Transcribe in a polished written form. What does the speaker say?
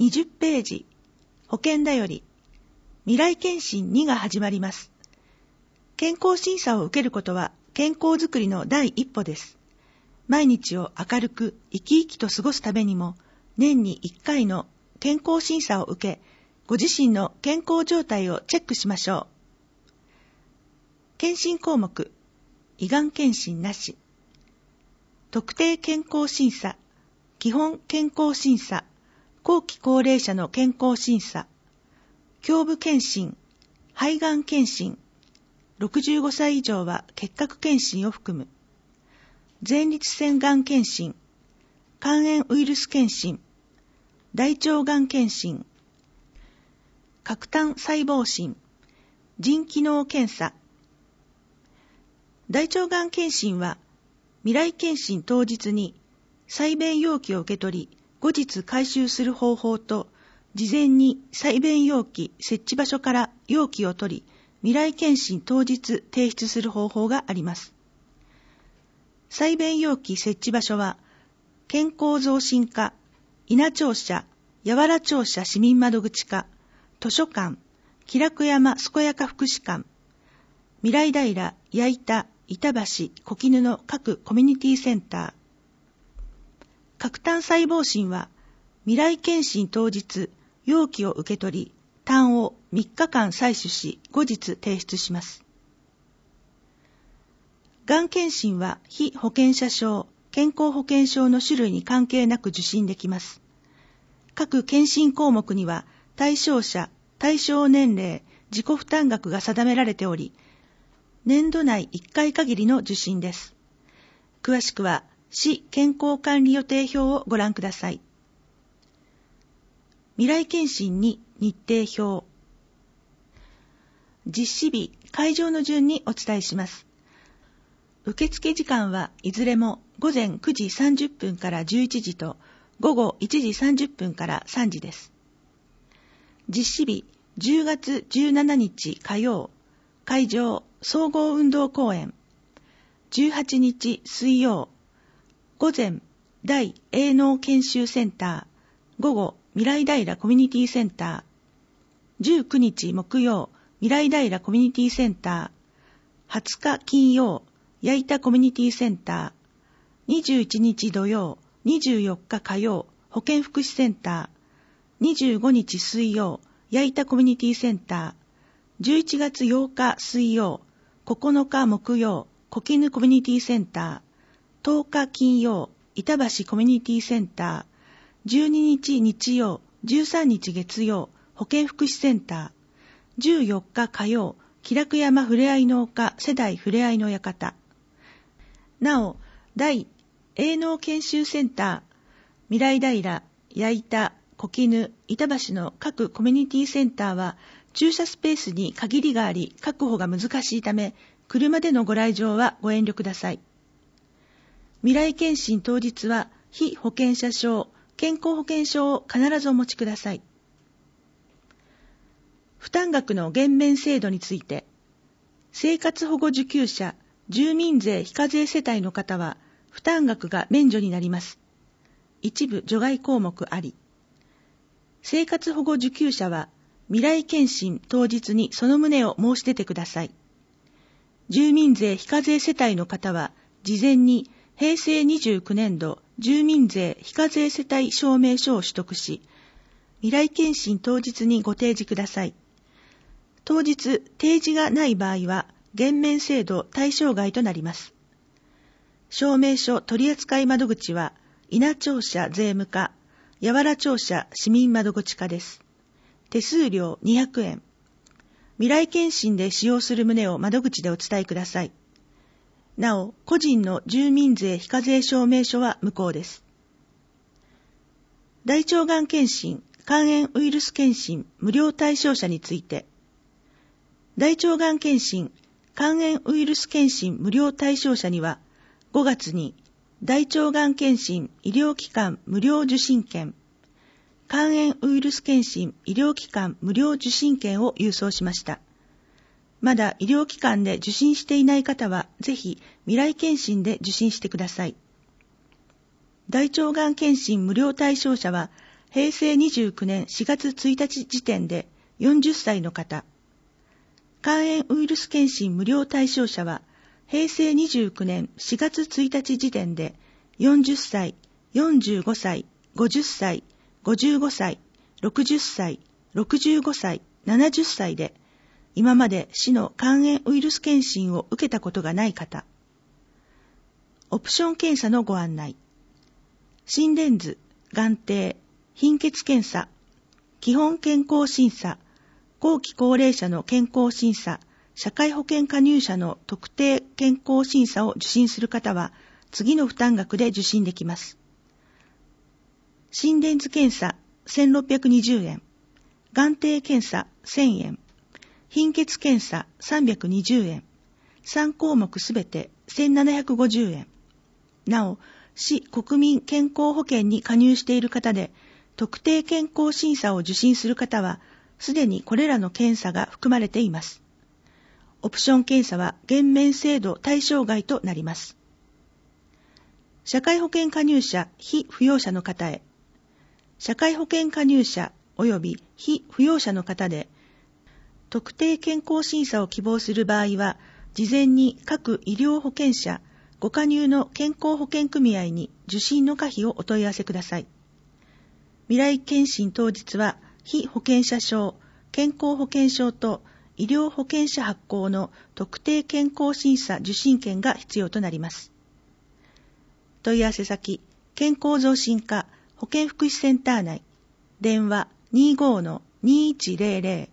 20ページ、保険だより、未来検診2が始まります。健康審査を受けることは健康づくりの第一歩です。毎日を明るく生き生きと過ごすためにも、年に1回の健康審査を受け、ご自身の健康状態をチェックしましょう。検診項目、胃がん検診なし。特定健康審査、基本健康審査、後期高齢者の健康審査、胸部検診、肺がん検診、65歳以上は結核検診を含む、前立腺がん検診、肝炎ウイルス検診、大腸がん検診、核炭細胞診、腎機能検査。大腸がん検診は、未来検診当日に採便容器を受け取り、後日回収する方法と、事前に採便容器設置場所から容器を取り、未来検診当日提出する方法があります。採便容器設置場所は、健康増進課、稲庁舎、八原庁舎市民窓口課、図書館、喜楽山健やか福祉館、未来平、矢板、板橋、小絹の各コミュニティセンター。核炭細胞診は、未来検診当日、容器を受け取り、炭を3日間採取し、後日提出します。がん検診は、被保険者証、健康保険証の種類に関係なく受診できます。各検診項目には、対象者、対象年齢、自己負担額が定められており、年度内1回限りの受診です。詳しくは、市健康管理予定表をご覧ください。未来検診2日程表。実施日、会場の順にお伝えします。受付時間はいずれも午前9時30分から11時と午後1時30分から3時です。実施日、10月17日火曜、会場総合運動公園。18日水曜、午前大営農研修センター、午後未来平コミュニティセンター、19日木曜未来平コミュニティセンター、20日金曜矢板コミュニティセンター、21日土曜24日火曜保健福祉センター、25日水曜矢板コミュニティセンター、11月8日水曜9日木曜小絹コミュニティセンター、10日金曜板橋コミュニティセンター、12日日曜、13日月曜、保健福祉センター、14日火曜、喜楽山ふれあい農家世代ふれあいの館。なお、大営農研修センター、未来平、矢板、小絹、板橋の各コミュニティセンターは、駐車スペースに限りがあり、確保が難しいため、車でのご来場はご遠慮ください。未来検診当日は、被保険者証、健康保険証を必ずお持ちください。負担額の減免制度について、生活保護受給者、住民税非課税世帯の方は、負担額が免除になります。一部除外項目あり。生活保護受給者は、未来検診当日にその旨を申し出てください。住民税非課税世帯の方は、事前に平成29年度住民税非課税世帯証明書を取得し、未来検診当日にご提示ください。当日提示がない場合は、減免制度対象外となります。証明書取扱窓口は、稲庁舎税務課、八原庁舎市民窓口課です。手数料200円。未来検診で使用する旨を窓口でお伝えください。なお、個人の住民税非課税証明書は無効です。大腸がん検診、肝炎ウイルス検診無料対象者について、大腸がん検診、肝炎ウイルス検診無料対象者には、5月に大腸がん検診医療機関無料受診券、肝炎ウイルス検診医療機関無料受診券を郵送しました。まだ医療機関で受診していない方は、ぜひ未来検診で受診してください。大腸がん検診無料対象者は、 平成29年4月1日時点で40歳の方。肝炎ウイルス検診無料対象者は、平成29年4月1日時点で40歳、45歳、50歳、55歳、60歳、65歳、70歳で、今まで市の肝炎ウイルス検診を受けたことがない方。オプション検査のご案内。心電図、眼底、貧血検査、基本健康審査、後期高齢者の健康審査、社会保険加入者の特定健康審査を受診する方は、次の負担額で受診できます。心電図検査1620円、眼底検査1000円、貧血検査320円、3項目すべて1750円。なお、市国民健康保険に加入している方で、特定健康審査を受診する方は、すでにこれらの検査が含まれています。オプション検査は減免制度対象外となります。社会保険加入者、被扶養者の方へ。社会保険加入者及び被扶養者の方で、特定健康審査を希望する場合は、事前に各医療保険者、ご加入の健康保険組合に受診の可否をお問い合わせください。未来検診当日は、被保険者証、健康保険証と医療保険者発行の特定健康審査受診券が必要となります。問い合わせ先、健康増進課保健福祉センター内、電話 25-2100